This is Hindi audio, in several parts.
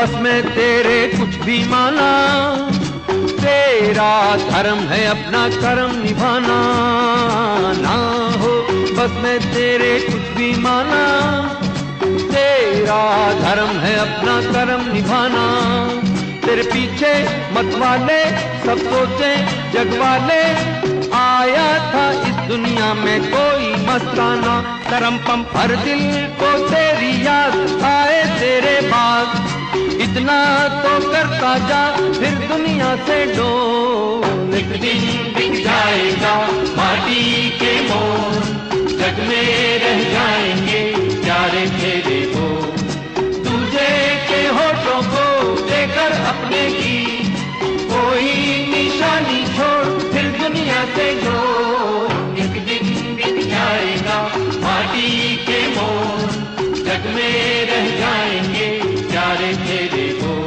बस में तेरे कुछ भी माना, तेरा धर्म है अपना कर्म निभाना। ना हो बस में तेरे कुछ भी माना, तेरा धर्म है अपना कर्म निभाना। तेरे पीछे मत वाले सब सोचे जग वाले, आया था इस दुनिया में कोई मस्ताना। करम पम हर दिल को तेरी याद आए तेरे बाद, इतना तो करता जा फिर दुनिया से डोल। एक दिन बिक जाएगा माटी के मोल, जग में रह जाएंगे प्यारे तेरे बोल। तुझे के होठों को देकर अपने की कोई निशानी छोड़ फिर दुनिया से जोड़। एक दिन बिक जाएगा माटी के मोल, जग में रह जाएंगे प्यारे तेरे बोल।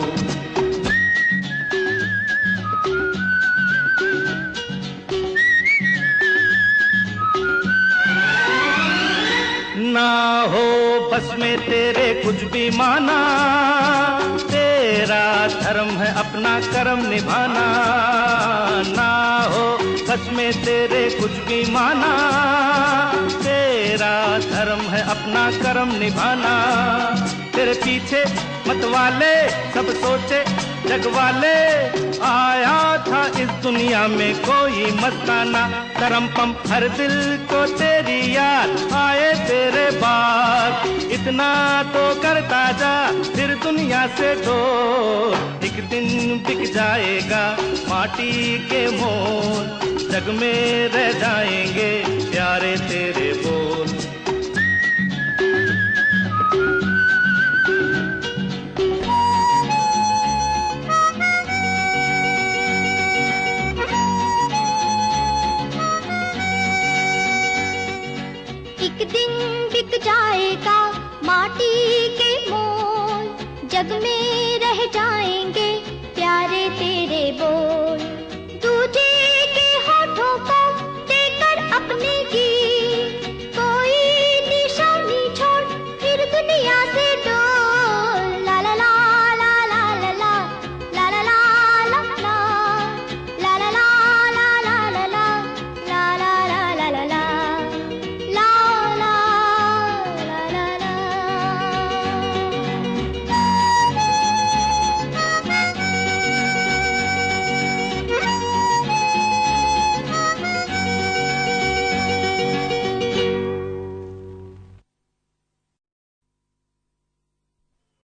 ना हो बस में तेरे कुछ भी माना, तेरा धर्म है अपना कर्म निभाना। ना हो बस में तेरे कुछ भी माना, तेरा धर्म है अपना कर्म निभाना। तेरे पीछे मत वाले सब सोचे जग वाले, आया था इस दुनिया में कोई मस्ताना। करम पम हर दिल को तेरी याद आए तेरे बाद, इतना तो करता जा फिर दुनिया से दूर। एक दिन बिक जाएगा माटी के मोल, जग में रह जाएंगे प्यारे तेरे बोल। एक दिन बिक जाएगा माटी के मोल, जग में रह जाएंगे प्यारे तेरे बोल।